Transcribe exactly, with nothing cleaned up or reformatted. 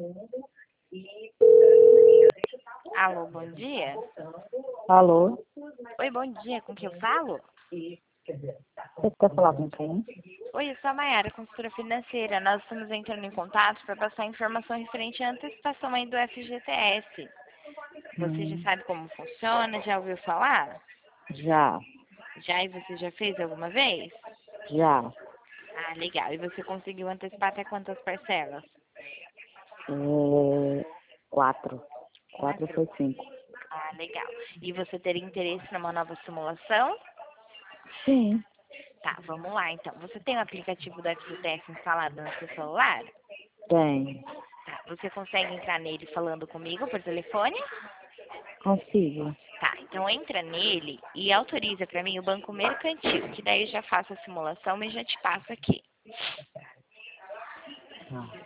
Alô, bom dia. Alô? Oi, bom dia, com quem eu falo? Você quer falar com quem? Oi, eu sou a Mayara, consultora financeira. Nós estamos entrando em contato para passar informação referente à antecipação aí do F G T S. Você já Hum, sabe como funciona? Já ouviu falar? já, Já e você já fez alguma vez? já. Ah, legal. E você conseguiu antecipar até quantas parcelas? É, quatro. Quatro Quatro? foi cinco. Ah, legal. E você teria interesse numa nova simulação? Sim, Tá, vamos lá então. Você tem o aplicativo do F G T S instalado no seu celular? tem. Tá, você consegue entrar nele falando comigo por telefone? Consigo. Tá, então entra nele e autoriza para mim o banco mercantil, que daí eu já faço a simulação e já te passo aqui. Tá.